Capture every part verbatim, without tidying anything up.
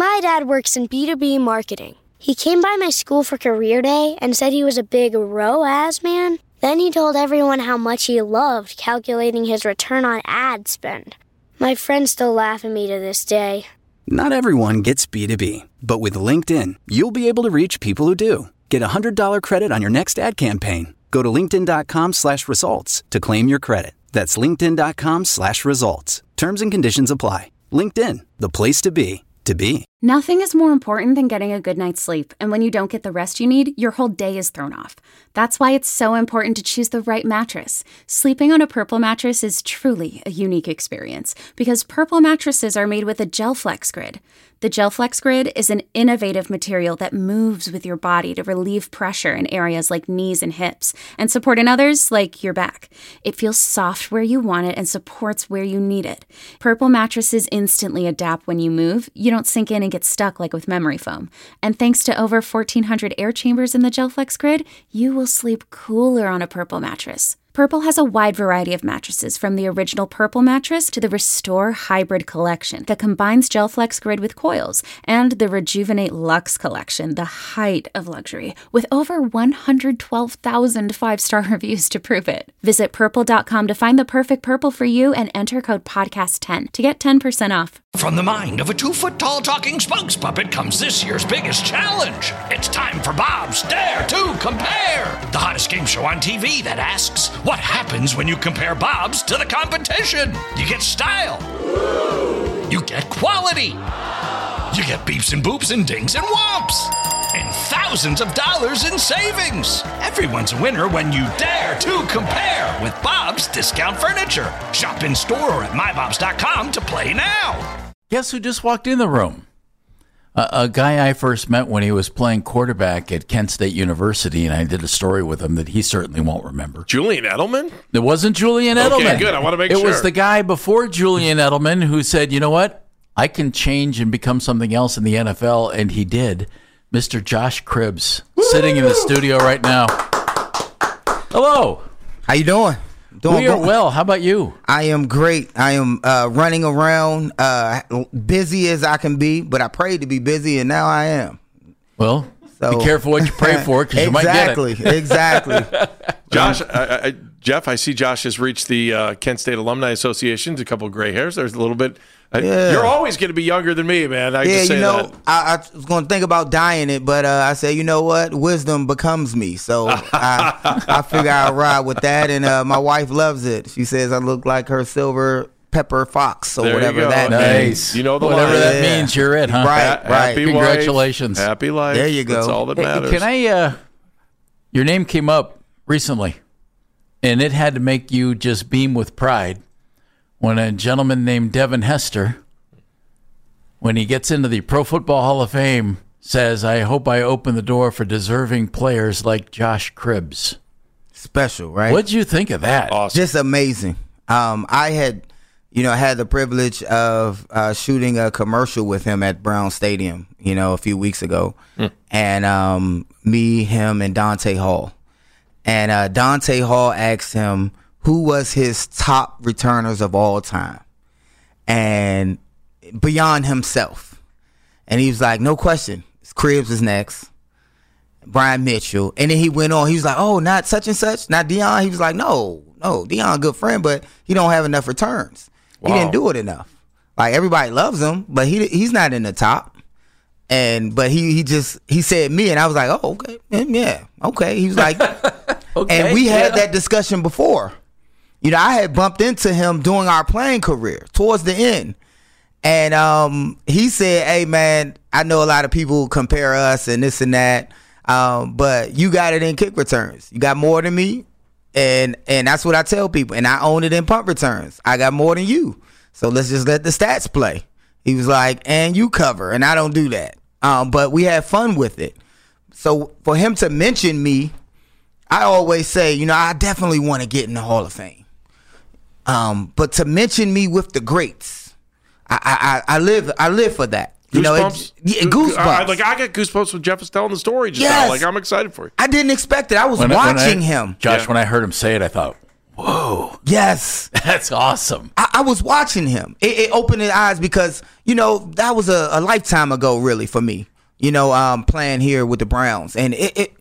My dad works in B two B marketing. He came by my school for career day and said he was a big R O A S man. Then he told everyone how much he loved calculating his return on ad spend. My friends still laugh at me to this day. Not everyone gets B two B, but with LinkedIn, you'll be able to reach people who do. Get a one hundred dollars credit on your next ad campaign. Go to linkedin.com slash results to claim your credit. That's linkedin.com slash results. Terms and conditions apply. LinkedIn, the place to be, to be. Nothing is more important than getting a good night's sleep, and when you don't get the rest you need, your whole day is thrown off. That's why it's so important to choose the right mattress. Sleeping on a Purple mattress is truly a unique experience, because Purple mattresses are made with a GelFlex Grid. The GelFlex Grid is an innovative material that moves with your body to relieve pressure in areas like knees and hips, and support in others like your back. It feels soft where you want it and supports where you need it. Purple mattresses instantly adapt when you move. You don't sink in and get stuck like with memory foam. And thanks to over fourteen hundred air chambers in the GelFlex Grid, you will sleep cooler on a Purple mattress. Purple has a wide variety of mattresses, from the original Purple mattress to the Restore Hybrid collection that combines GelFlex Grid with coils, and the Rejuvenate Luxe collection, the height of luxury, with over one hundred twelve thousand five-star reviews to prove it. Visit purple dot com to find the perfect Purple for you and enter code podcast ten to get ten percent off. From the mind of a two-foot-tall talking spokes puppet comes this year's biggest challenge. It's time for Bob's Dare to Compare, the hottest game show on T V that asks, what happens when you compare Bob's to the competition? You get style. You get quality. You get beeps and boops and dings and whomps. And thousands of dollars in savings. Everyone's a winner when you dare to compare with Bob's Discount Furniture. Shop in store or at my bobs dot com to play now. Guess who just walked in the room? Uh, a guy I first met when he was playing quarterback at Kent State University, and I did a story with him that he certainly won't remember. Julian Edelman? It wasn't Julian Edelman. Okay, good. I want to make it sure. It was the guy before Julian Edelman who said, you know what? I can change and become something else in the N F L, and he did. Mister Josh Cribbs, Woo! Sitting in the studio right now. Hello. How you doing? Doing we are well. How about you? I am great. I am uh, running around, uh, busy as I can be, but I prayed to be busy, and now I am. Well, so, be careful what you pray for, because you might get it. Exactly, exactly. Josh, I, I, Jeff, I see Josh has reached the uh, Kent State Alumni Association. A couple of gray hairs. There's a little bit. I, yeah. You're always going to be younger than me, man. I yeah, just say you know, that. I, I was going to think about dyeing it, but uh, I said, you know what? Wisdom becomes me. So I, I figure I'll ride with that. And uh, my wife loves it. She says I look like her silver pepper fox or there whatever you go. that nice. means. You know the Whatever line. that Yeah. means, you're it, huh? Right, Ha- right. Happy Congratulations. Wife, happy life. There you go. That's all that matters. Hey, can I, uh, your name came up recently, and it had to make you just beam with pride when a gentleman named Devin Hester, when he gets into the Pro Football Hall of Fame, says, I hope I open the door for deserving players like Josh Cribbs. Special, right? What'd you think of that? Awesome. Just amazing. Um, I had, you know, had the privilege of uh, shooting a commercial with him at Brown Stadium, you know, a few weeks ago. Mm. And um, me, him, and Dante Hall. And uh, Dante Hall asked him who was his top returners of all time. And beyond himself. And he was like, no question. Cribbs is next. Brian Mitchell. And then he went on. He was like, oh, not such and such. Not Deion. He was like, no, no. Deion, good friend, but he don't have enough returns. Wow. He didn't do it enough. Like, everybody loves him, but he he's not in the top. And but he he just he said me, and I was like, oh, okay. Yeah, okay. He was like, okay, and we had yeah. that discussion before. You know, I had bumped into him during our playing career towards the end. And um, he said, hey, man, I know a lot of people compare us and this and that, um, but you got it in kick returns. You got more than me, and and that's what I tell people. And I own it in punt returns. I got more than you. So let's just let the stats play. He was like, and you cover, and I don't do that. Um, but we had fun with it. So for him to mention me, I always say, you know, I definitely want to get in the Hall of Fame. Um, but to mention me with the greats, I, I I live I live for that. You know, goosebumps. It, yeah, goosebumps. I, like I got goosebumps when Jeff was telling the story just yes. now. Like I'm excited for you. I didn't expect it. I was when watching I, him. Josh, yeah. when I heard him say it, I thought, Whoa. Yes. That's awesome. I, I was watching him. It, it opened his eyes because, you know, that was a, a lifetime ago, really, for me, you know, um, playing here with the Browns. And it, it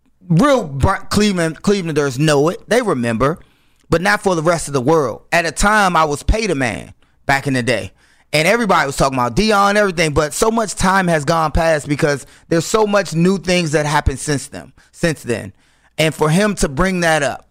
real Cleveland Clevelanders know it. They remember, but not for the rest of the world. At a time, I was paid a man back in the day. And everybody was talking about Deion and everything, but so much time has gone past because there's so much new things that happened since then. Since then. And for him to bring that up,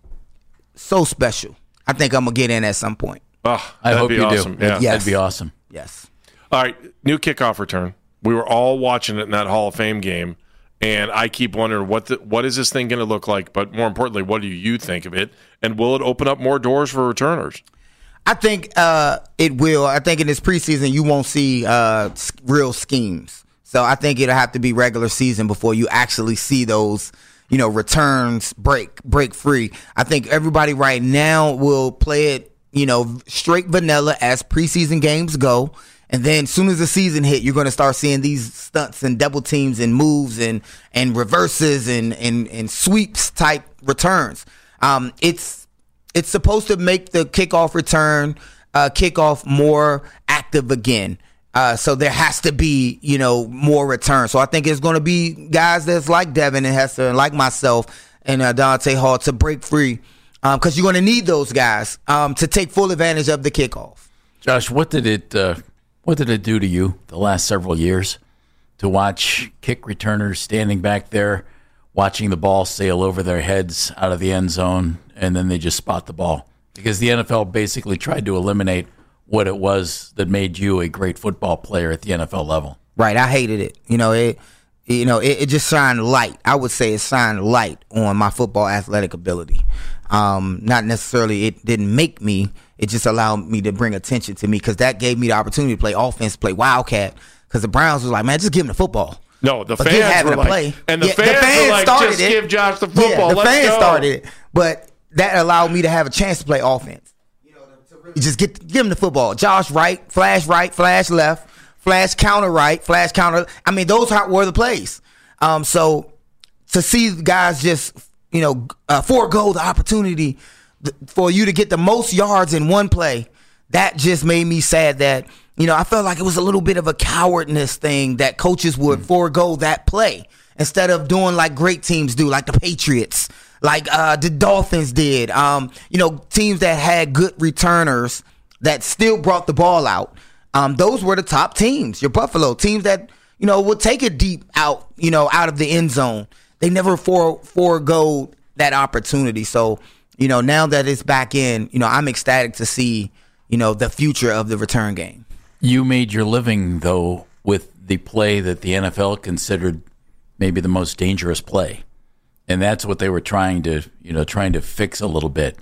so special. I think I'm going to get in at some point. Oh, I hope you awesome. do. Yeah. Yes. That'd be awesome. Yes. All right, new kickoff return. We were all watching it in that Hall of Fame game, and I keep wondering what the, what is this thing going to look like, but more importantly, what do you think of it, and will it open up more doors for returners? I think uh, it will. I think in this preseason you won't see uh, real schemes. So I think it'll have to be regular season before you actually see those, you know, returns break break free. I think everybody right now will play it, you know, straight vanilla as preseason games go. And then as soon as the season hit, you're going to start seeing these stunts and double teams and moves and, and reverses and, and, and sweeps type returns. Um, it's It's supposed to make the kickoff return, uh, kickoff more active again. Uh, so there has to be, you know, more return. So I think it's going to be guys that's like Devin and Hester and like myself and uh, Dante Hall to break free because um, you're going to need those guys um, to take full advantage of the kickoff. Josh, what did it uh, what did it do to you the last several years to watch kick returners standing back there, watching the ball sail over their heads out of the end zone, and then they just spot the ball? Because the N F L basically tried to eliminate what it was that made you a great football player at the N F L level. Right. I hated it. You know, it you know, it, it just shined light. I would say it shined light on my football athletic ability. Um, not necessarily it didn't make me. It just allowed me to bring attention to me because that gave me the opportunity to play offense, play Wildcat, because the Browns was like, man, just give him the football. No, the But fans were to like, play. and the, Yeah, fans the fans were like, started just it. give Josh the football. Yeah, the Let's fans go. started it, but that allowed me to have a chance to play offense. You know, to really just get give him the football. Josh right, flash right, flash left, flash counter right, flash counter. I mean, those were the plays. Um, so to see guys just, you know, uh, forego the opportunity th- for you to get the most yards in one play, that just made me sad that, you know, I felt like it was a little bit of a cowardness thing that coaches would mm. forego that play instead of doing like great teams do, like the Patriots, like uh, the Dolphins did. Um, you know, teams that had good returners that still brought the ball out. Um, those were the top teams. Your Buffalo teams that, you know, would take it deep out, you know, out of the end zone. They never for forego that opportunity. So, you know, now that it's back in, you know, I'm ecstatic to see, you know, the future of the return game. You made your living, though, with the play that the N F L considered maybe the most dangerous play. And that's what they were trying to, you know, trying to fix a little bit.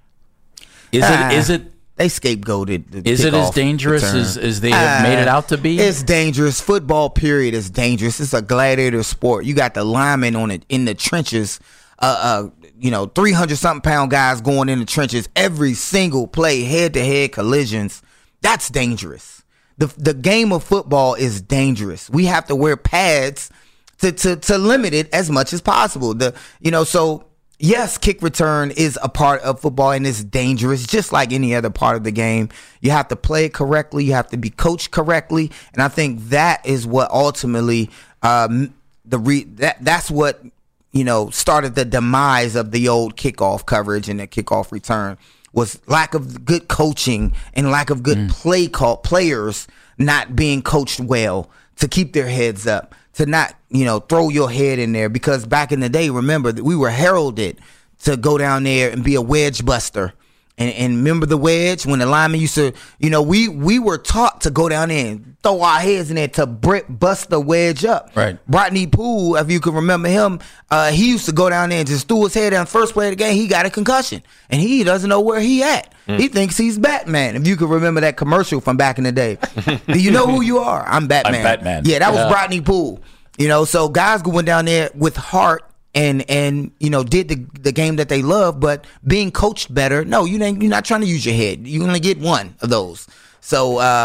Is uh, it, is it, they scapegoated the is it as kickoff dangerous return. as, as they have uh, made it out to be? It's dangerous. Football, period, is dangerous. It's a gladiator sport. You got the linemen on it in the trenches, uh, uh, you know, three hundred something pound guys going in the trenches every single play, head to head collisions. That's dangerous. The the game of football is dangerous. We have to wear pads to, to, to limit it as much as possible. The you know, so yes, kick return is a part of football and it's dangerous, just like any other part of the game. You have to play it correctly. You have to be coached correctly. And I think that is what ultimately um, the re- that that's what, you know, started the demise of the old kickoff coverage and the kickoff return. Was lack of good coaching and lack of good mm. play call players not being coached well to keep their heads up, to not, you know, throw your head in there. Because back in the day, remember that we were heralded to go down there and be a wedge buster. And, and remember the wedge when the linemen used to, you know, we, we were taught to go down there and throw our heads in there to brick, bust the wedge up. Right. Rodney Poole, if you can remember him, uh, he used to go down there and just threw his head down. First play of the game, he got a concussion. And he doesn't know where he at. Mm. He thinks he's Batman. If you can remember that commercial from back in the day. Do you know who you are? I'm Batman. I'm Batman. Yeah, that yeah. was Rodney Poole. You know, so guys going down there with heart and, and you know, did the the game that they love, but being coached better. No, you ain't, you're not trying to use your head. You're going to get one of those. So, uh,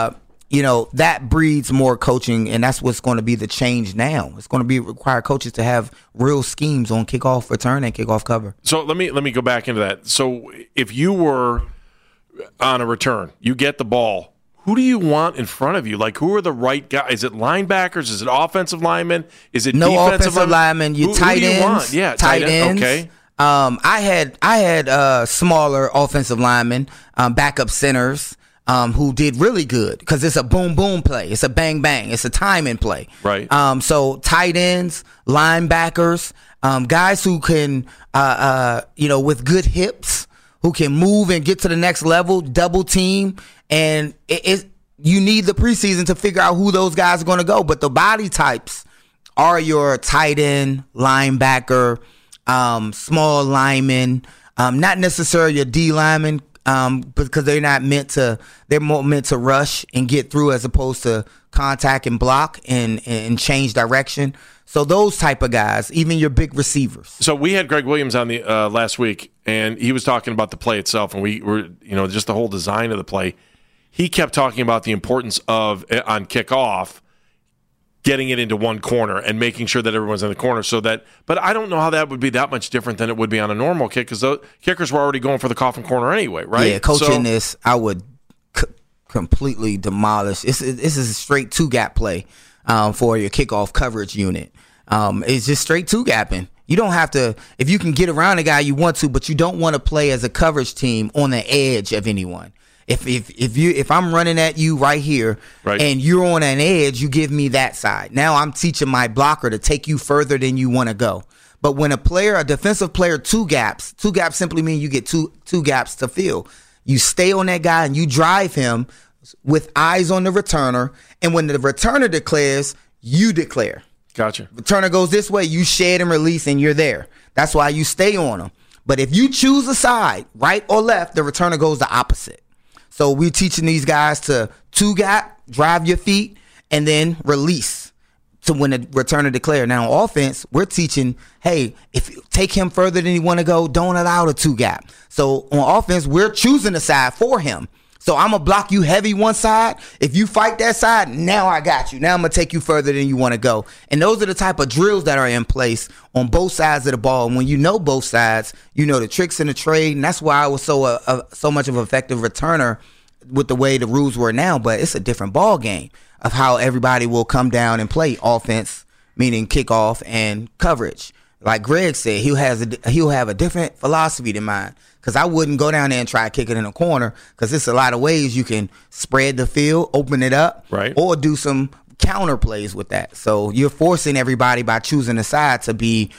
you know, that breeds more coaching, and that's what's going to be the change now. It's going to be require coaches to have real schemes on kickoff return and kickoff cover. So let me let me go back into that. So if you were on a return, you get the ball, who do you want in front of you? Like, who are the right guys? Is it linebackers? Is it offensive linemen? Is it no defensive offensive linemen? You who, tight who do ends. you want? Yeah, tight, tight ends. Okay. Um, I had I had uh, smaller offensive linemen, um, backup centers, um, who did really good because it's a boom boom play, it's a bang bang, it's a timing play. Right. Um, so tight ends, linebackers, um, guys who can, uh, uh, you know, with good hips, who can move and get to the next level, double team, and it, it you need the preseason to figure out who those guys are going to go. But the body types are your tight end, linebacker. Um, small linemen, um, not necessarily your D linemen, um, because they're not meant to. They're more meant to rush and get through, as opposed to contact and block and and change direction. So those type of guys, even your big receivers. So we had Greg Williams on the uh, last week, and he was talking about the play itself, and we were, you know, just the whole design of the play. He kept talking about the importance of on kickoff, getting it into one corner and making sure that everyone's in the corner so that, but I don't know how that would be that much different than it would be on a normal kick because the kickers were already going for the coffin corner anyway, right? Yeah, coaching so, this, I would c- completely demolish. This is, this is a straight two-gap play um, for your kickoff coverage unit. Um, it's just straight two-gapping. You don't have to, if you can get around a guy you want to, but you don't want to play as a coverage team on the edge of anyone. If if if you if I'm running at you right here, right, and you're on an edge, you give me that side. Now I'm teaching my blocker to take you further than you want to go. But when a player, a defensive player, two gaps, two gaps simply mean you get two two gaps to fill. You stay on that guy and you drive him with eyes on the returner. And when the returner declares, you declare. Gotcha. Returner goes this way, you shed and release, and you're there. That's why you stay on him. But if you choose a side, right or left, the returner goes the opposite. So we're teaching these guys to two gap, drive your feet, and then release to when the returner declare. Now on offense, we're teaching, hey, if you take him further than you want to go, don't allow the two gap. So on offense, we're choosing the side for him. So I'm going to block you heavy one side. If you fight that side, now I got you. Now I'm going to take you further than you want to go. And those are the type of drills that are in place on both sides of the ball. And when you know both sides, you know the tricks in the trade. And that's why I was so uh, uh, so much of an effective returner with the way the rules were now. But it's a different ball game of how everybody will come down and play offense, meaning kickoff and coverage. Like Greg said, he'll has a, he'll have a different philosophy than mine. Because I wouldn't go down there and try to kick it in a corner, because there's a lot of ways you can spread the field, open it up, right, or do some counter plays with that. So you're forcing everybody by choosing a side to be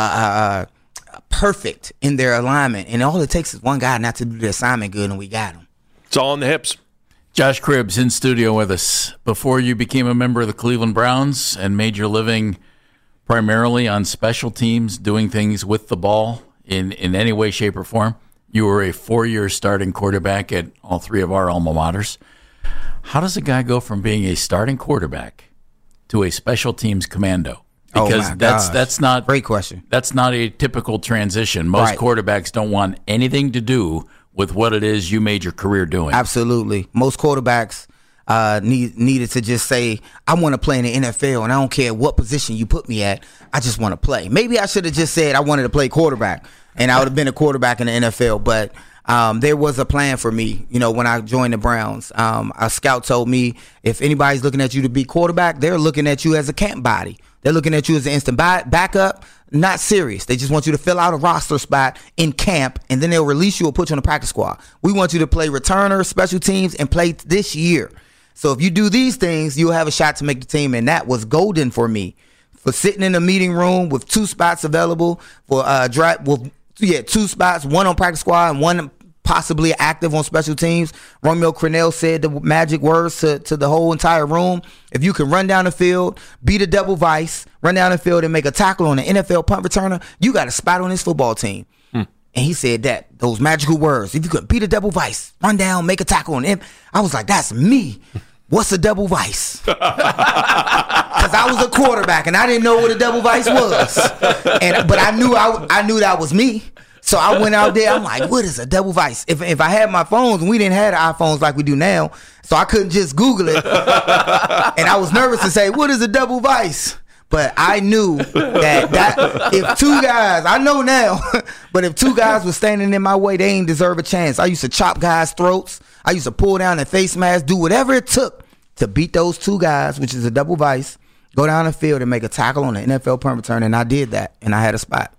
uh, uh, perfect in their alignment. And all it takes is one guy not to do the assignment good, and we got him. It's all in the hips. Josh Cribbs in studio with us. Before you became a member of the Cleveland Browns and made your living primarily on special teams, doing things with the ball in, in any way, shape, or form, you were a four-year starting quarterback at all three of our alma maters. How does a guy go from being a starting quarterback to a special teams commando? Because oh that's that's not great question. That's not a typical transition. Most right. quarterbacks don't want anything to do with what it is you made your career doing. Absolutely. Most quarterbacks uh, need needed to just say, I want to play in the N F L, and I don't care what position you put me at. I just want to play. Maybe I should have just said I wanted to play quarterback, and I would have been a quarterback in the N F L. But um, there was a plan for me, you know, when I joined the Browns. Um, a scout told me, if anybody's looking at you to be quarterback, they're looking at you as a camp body. They're looking at you as an instant buy- backup, not serious. They just want you to fill out a roster spot in camp, and then they'll release you or put you on the practice squad. We want you to play returner, special teams, and play this year. So if you do these things, you'll have a shot to make the team, and that was golden for me. For sitting in a meeting room with two spots available for uh drive with yeah two spots, one on practice squad and one possibly active on special teams. Romeo Crennel said the magic words to, to the whole entire room. If you can run down the field, beat a double vice, run down the field and make a tackle on an N F L punt returner, you got a spot on this football team. Hmm. And he said that, those magical words. If you could beat a double vice, run down, make a tackle on him. I was like, that's me. What's a double vice? Because I was a quarterback and I didn't know what a double vice was. And but I knew I, I knew that was me. So I went out there. I'm like, what is a double vice? If if I had my phones, and we didn't have iPhones like we do now, so I couldn't just Google it. And I was nervous to say, what is a double vice? But I knew that, that if two guys, I know now, but if two guys were standing in my way, they ain't deserve a chance. I used to chop guys' throats. I used to pull down their face masks, do whatever it took to beat those two guys, which is a double vice, go down the field and make a tackle on the N F L punt return, and I did that, and I had a spot.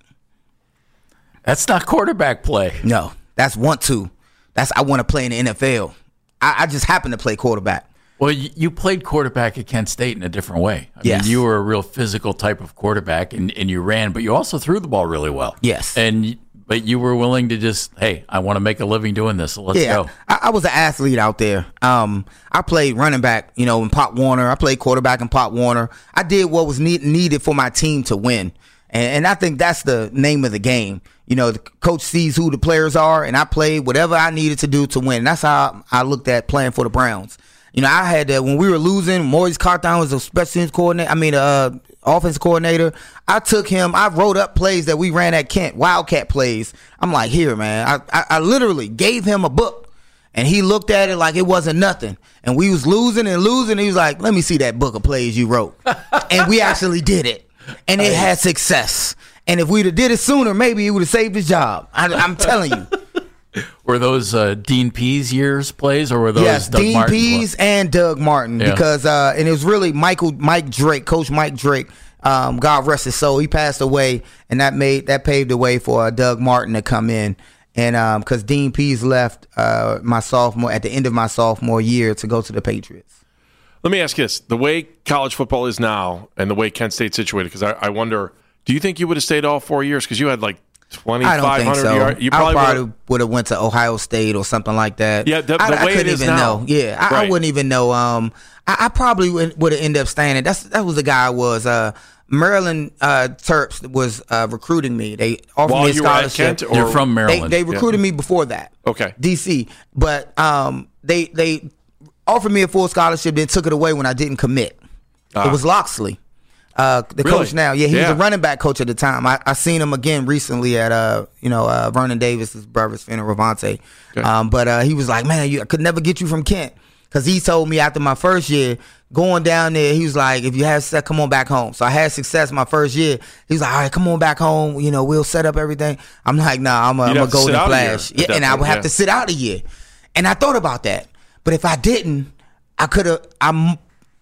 That's not quarterback play. No, that's want to. That's I want to play in the N F L. I, I just happen to play quarterback. Well, you, you played quarterback at Kent State in a different way. I yes. mean, you were a real physical type of quarterback, and, and you ran, but you also threw the ball really well. Yes. And but you were willing to just, hey, I want to make a living doing this, so let's yeah, go. I, I was an athlete out there. Um, I played running back, you know, in Pop Warner. I played quarterback in Pop Warner. I did what was need, needed for my team to win, and, and I think that's the name of the game. You know, the coach sees who the players are, and I played whatever I needed to do to win. And that's how I looked at playing for the Browns. You know, I had that when we were losing. Maurice Carthon was a special teams coordinator. I mean, uh, offensive coordinator. I took him. I wrote up plays that we ran at Kent, Wildcat plays. I'm like, here, man. I, I, I literally gave him a book, and he looked at it like it wasn't nothing. And we was losing and losing. He was like, let me see that book of plays you wrote. And we actually did it, and it had success. And if we'd have did it sooner, maybe he would have saved his job. I, I'm telling you. Were those uh, Dean Pease years plays, or were those yes, Doug Dean Martin Pease and Doug Martin? Yeah. Because uh, and it was really Michael Mike Drake, Coach Mike Drake. Um, God rest his soul. He passed away, and that made that paved the way for uh, Doug Martin to come in. And because um, Dean Pease left uh, my sophomore at the end of my sophomore year to go to the Patriots. Let me ask you this: the way college football is now, and the way Kent State's situated, because I, I wonder, do you think you would have stayed all four years? Because you had like I don't think so. Yard. You probably I probably would would have went to Ohio State or something like that. Yeah, the, the I, way I couldn't it is even now. know. Yeah, I, right. I wouldn't even know. Um, I, I probably would, would have ended up staying. That's that was the guy I was. Uh, Maryland uh, Terps was uh, recruiting me. They offered While me a you were at scholarship. Kent, or- You're from Maryland. They, they recruited yeah. me before that. Okay, D C, but um, they they offered me a full scholarship, then took it away when I didn't commit. Ah. It was Loxley. Uh, the Really? coach now, yeah, he Yeah. was a running back coach at the time. I, I seen him again recently at uh, you know, uh, Vernon Davis's brother's funeral, Ravante. Okay. Um, but uh, he was like, man, you, I could never get you from Kent, because he told me after my first year going down there, he was like, if you have success, come on back home. So I had success my first year. He was like, all right, come on back home. You know, we'll set up everything. I'm like, nah, I'm a, I'm a golden flash, yeah, and I would have yeah. to sit out a year. And I thought about that, but if I didn't, I could have. I'm.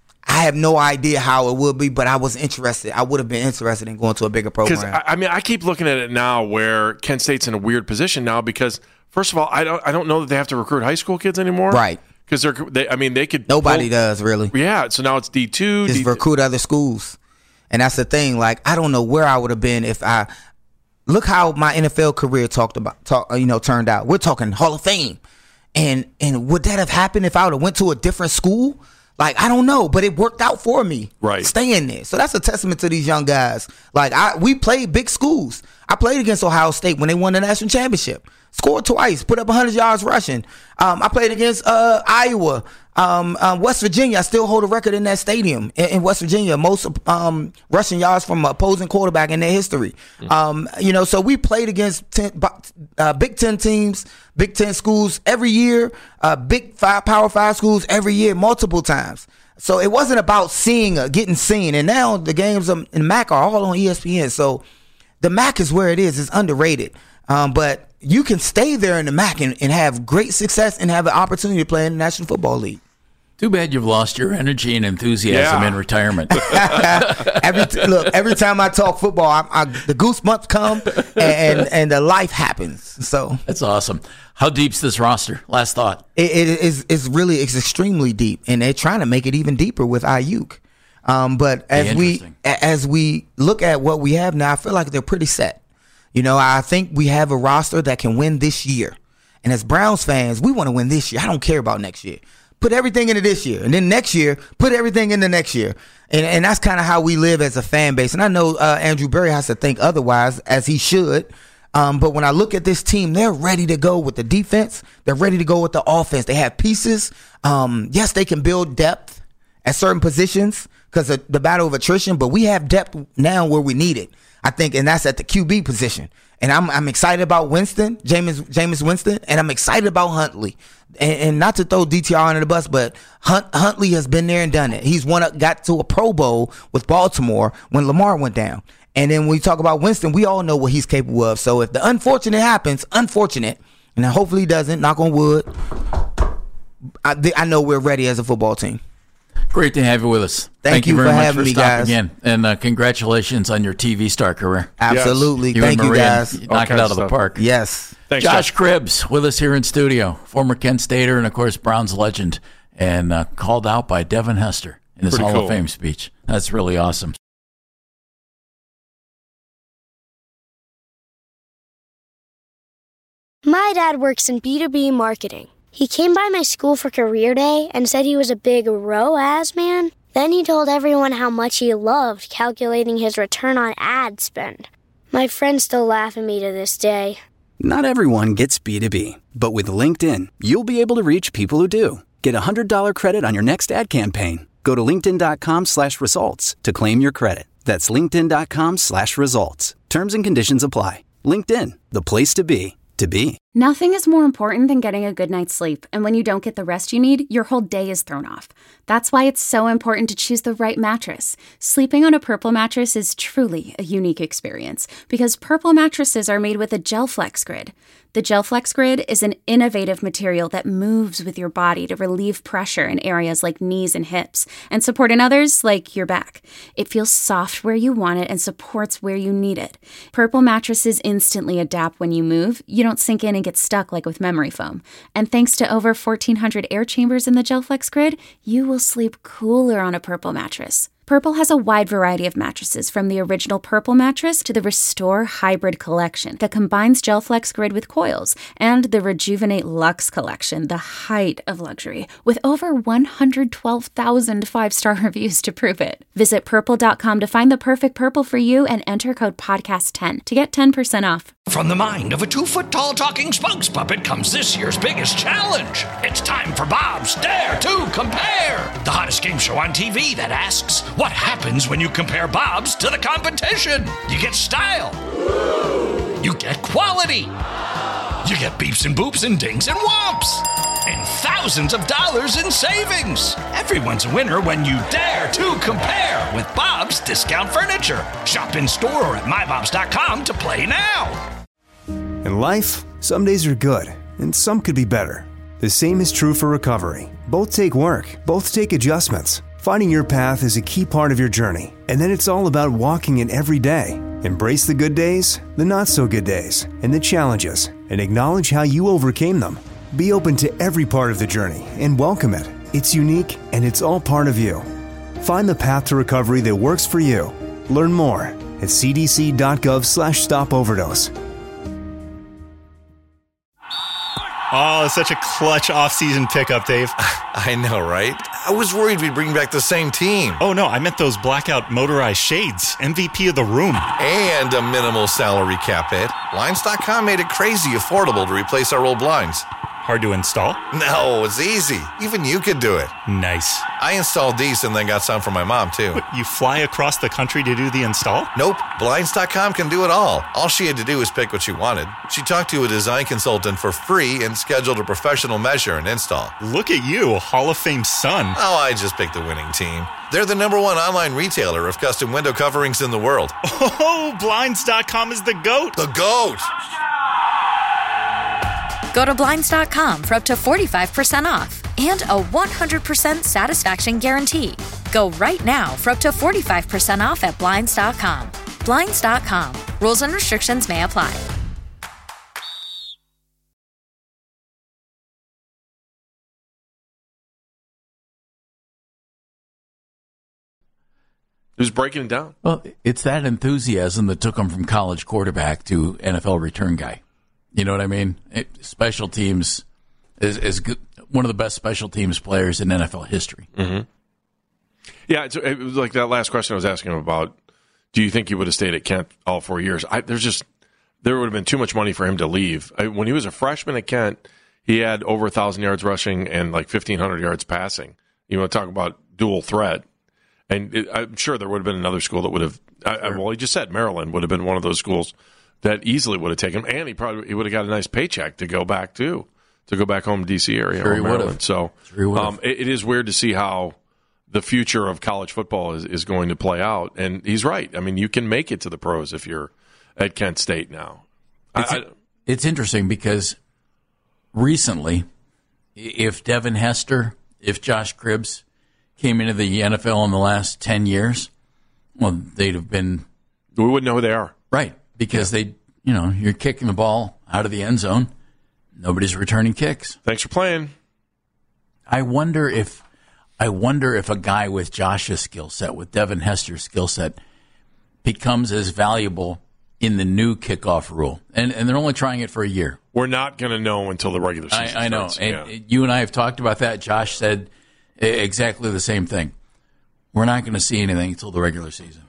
I have no idea how it would be, but I was interested. I would have been interested in going to a bigger program. Because I, I mean, I keep looking at it now where Kent State's in a weird position now because, first of all, I don't, I don't know that they have to recruit high school kids anymore, Right. Because they're, they, I mean, they could Nobody pull, does really. Yeah, so now it's D two. Just D- recruit other schools, and that's the thing. Like I don't know where I would have been if I look how my N F L career talked about, talk, you know, turned out. We're talking Hall of Fame, and and would that have happened if I would have went to a different school? Like, I don't know, but it worked out for me. Right. Staying there. So that's a testament to these young guys. Like, I we played big schools. I played against Ohio State when they won the national championship. Scored twice, put up one hundred yards rushing. Um, I played against uh, Iowa. Um, um, West Virginia, I still hold a record in that stadium in, in West Virginia. Most um, rushing yards from opposing quarterback in their history. Mm-hmm. Um, you know, so we played against ten, uh, Big Ten teams, Big Ten schools every year, uh, Big Five, Power Five schools every year, multiple times. So it wasn't about seeing, uh, getting seen. And now the games in the M A C are all on E S P N. So the M A C is where it is. It's underrated. Um, but you can stay there in the M A C and, and have great success and have an opportunity to play in the National Football League. Too bad you've lost your energy and enthusiasm Yeah. in retirement. every t- look, every time I talk football, I, I, the goosebumps come and, and and the life happens. So That's awesome. How deep's this roster? Last thought. it, it is it's really it's extremely deep, and they're trying to make it even deeper with Ayuk. Um, but as we interesting. a- as we look at what we have now, I feel like they're pretty set. You know, I think we have a roster that can win this year. And as Browns fans, we want to win this year. I don't care about next year. Put everything into this year. And then next year, put everything into next year. And and that's kind of how we live as a fan base. And I know uh, Andrew Berry has to think otherwise, as he should. Um, but when I look at this team, they're ready to go with the defense. They're ready to go with the offense. They have pieces. Um, yes, they can build depth at certain positions because of the battle of attrition, but we have depth now where we need it, I think, and that's at the Q B position. And I'm I'm excited about Winston, Jameis, Jameis Winston, and I'm excited about Huntley. And, and not to throw D T R under the bus, but Hunt, Huntley has been there and done it. He's won, a, got to a Pro Bowl with Baltimore when Lamar went down. And then when we talk about Winston, we all know what he's capable of. So if the unfortunate happens, unfortunate, and hopefully he doesn't, knock on wood, I, I know we're ready as a football team. Great to have you with us. Thank, Thank you, you very for much having for me, stopping guys. in. And uh, congratulations on your T V star career. Absolutely. You Thank and you, Maria, guys. you knock it out of the park. Yes. Thanks, Josh Josh. Cribbs with us here in studio, former Kent Stater and, of course, Browns legend, and uh, called out by Devin Hester in his Pretty Hall cool. of Fame speech. That's really awesome. My dad works in B two B marketing. He came by my school for career day and said he was a big R O A S man. Then he told everyone how much he loved calculating his return on ad spend. My friends still laugh at me to this day. Not everyone gets B two B, but with LinkedIn, you'll be able to reach people who do. Get a one hundred dollars credit on your next ad campaign. Go to linkedin.com slash results to claim your credit. That's linkedin.com slash results. Terms and conditions apply. LinkedIn, the place to be, to be. Nothing is more important than getting a good night's sleep, and when you don't get the rest you need, your whole day is thrown off. That's why it's so important to choose the right mattress. Sleeping on a Purple mattress is truly a unique experience because Purple mattresses are made with a GelFlex Grid. The GelFlex Grid is an innovative material that moves with your body to relieve pressure in areas like knees and hips and support in others like your back. It feels soft where you want it and supports where you need it. Purple mattresses instantly adapt when you move. You don't sink in and get stuck like with memory foam. And thanks to over fourteen hundred air chambers in the GelFlex Grid, you will sleep cooler on a Purple mattress. Purple has a wide variety of mattresses, from the original Purple mattress to the Restore Hybrid collection that combines GelFlex Grid with coils, and the Rejuvenate Luxe collection, the height of luxury, with over one hundred twelve thousand five-star reviews to prove it. Visit purple dot com to find the perfect Purple for you and enter code podcast ten to get ten percent off. From the mind of a two-foot-tall talking spokes puppet comes this year's biggest challenge. It's time for Bob's Dare to Compare, the hottest game show on T V that asks, what happens when you compare Bob's to the competition? You get style. You get quality. You get beeps and boops and dings and whomps. And thousands of dollars in savings. Everyone's a winner when you dare to compare with Bob's Discount Furniture. Shop in store or at my bobs dot com to play now. In life, some days are good, and some could be better. The same is true for recovery. Both take work, both take adjustments. Finding your path is a key part of your journey, and then it's all about walking it every day. Embrace the good days, the not-so-good days, and the challenges, and acknowledge how you overcame them. Be open to every part of the journey and welcome it. It's unique, and it's all part of you. Find the path to recovery that works for you. Learn more at c d c dot gov slash stop overdose. Oh, such a clutch off-season pickup, Dave. I know, right? I was worried we'd bring back the same team. Oh, no, I meant those blackout motorized shades. M V P of the room. And a minimal salary cap hit. Blinds dot com made it crazy affordable to replace our old blinds. Hard to install? No, it's easy. Even you could do it. Nice. I installed these and then got some for my mom, too. But you fly across the country to do the install? Nope. Blinds dot com can do it all. All she had to do was pick what she wanted. She talked to a design consultant for free and scheduled a professional measure and install. Look at you, Hall of Fame son. Oh, I just picked the winning team. They're the number one online retailer of custom window coverings in the world. Oh, Blinds dot com is the GOAT. The GOAT! Go to Blinds dot com for up to forty-five percent off and a one hundred percent satisfaction guarantee. Go right now for up to forty-five percent off at Blinds dot com. Blinds dot com. Rules and restrictions may apply. Who's breaking it down? Well, it's that enthusiasm that took him from college quarterback to N F L return guy. You know what I mean? It, special teams is, is good, one of the best special teams players in N F L history. Mm-hmm. Yeah, it's, it was like that last question I was asking him about. Do you think he would have stayed at Kent all four years? I, there's just there would have been too much money for him to leave. I, when he was a freshman at Kent, he had over a thousand yards rushing and like fifteen hundred yards passing. You want to talk about dual threat? And it, I'm sure there would have been another school that would have. I, I, well, he just said Maryland would have been one of those schools that easily would have taken him, and he probably he would have got a nice paycheck to go back to, to go back home to D C area Sure or he Maryland. would've. So Sure he um, it, it is weird to see how the future of college football is, is going to play out. And he's right. I mean, you can make it to the pros if you're at Kent State now. It's, I, it's interesting because recently, if Devin Hester, if Josh Cribbs came into the N F L in the last ten years, well, they'd have been. We wouldn't know who they are. Right. Because yeah. they, you know, you're kicking the ball out of the end zone. Nobody's returning kicks. Thanks for playing. I wonder if, I wonder if a guy with Josh's skill set, with Devin Hester's skill set, becomes as valuable in the new kickoff rule. And and they're only trying it for a year. We're not going to know until the regular season I, I know. starts. And yeah. you and I have talked about that. Josh said exactly the same thing. We're not going to see anything until the regular season.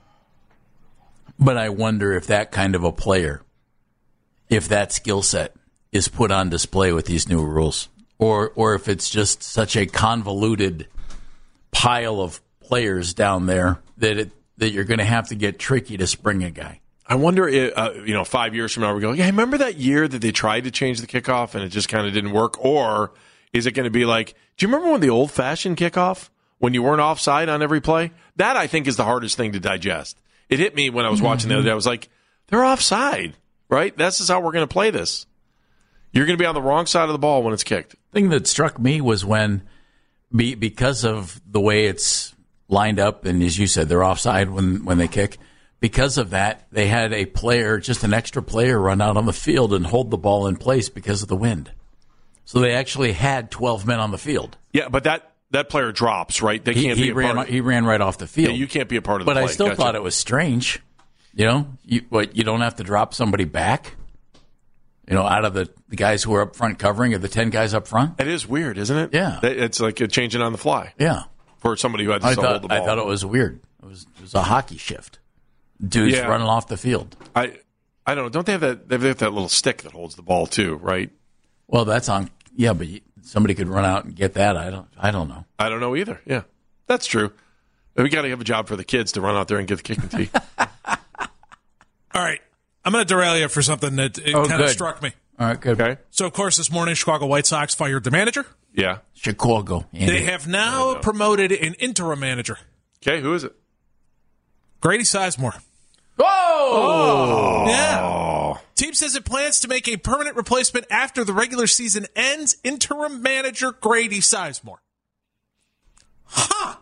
But I wonder if that kind of a player, if that skill set is put on display with these new rules, or or if it's just such a convoluted pile of players down there that it, that you're going to have to get tricky to spring a guy. I wonder if, uh, you know, five years from now, we're going, yeah, remember that year that they tried to change the kickoff and it just kind of didn't work? Or is it going to be like, do you remember when the old-fashioned kickoff, when you weren't offside on every play? That, I think, is the hardest thing to digest. It hit me when I was mm-hmm. watching the other day. I was like, they're offside, right? This is how we're going to play this. You're going to be on the wrong side of the ball when it's kicked. The thing that struck me was when, be, because of the way it's lined up, and as you said, they're offside when, when they kick, because of that, they had a player, just an extra player, run out on the field and hold the ball in place because of the wind. So they actually had twelve men on the field. Yeah, but that, that player drops, right? They can't he, he be a ran, part of, He ran right off the field. Yeah, you can't be a part of the but play. But I still gotcha. thought it was strange. You know, you, what, you don't have to drop somebody back? You know, out of the, the guys who are up front covering, or the ten guys up front? It is weird, isn't it? Yeah. It's like a changing on the fly. Yeah. For somebody who had to I hold thought, the ball. I thought it was weird. It was, it was a hockey shift. Dudes yeah. running off the field. I I don't know. Don't they have that? They have that little stick that holds the ball too, right? Well, that's on. Yeah, but somebody could run out and get that. I don't. I don't know. I don't know either. Yeah, that's true. We got to have a job for the kids to run out there and get the kicking tee. All right, I'm going to derail you for something that it oh, kind of good. struck me. All right, good. Okay. So, of course, this morning, Chicago White Sox fired the manager. Yeah, Chicago. Andy. They have now promoted an interim manager. Okay, who is it? Grady Sizemore. Oh! Yeah. Team says it plans to make a permanent replacement after the regular season ends. Interim manager Grady Sizemore. Huh.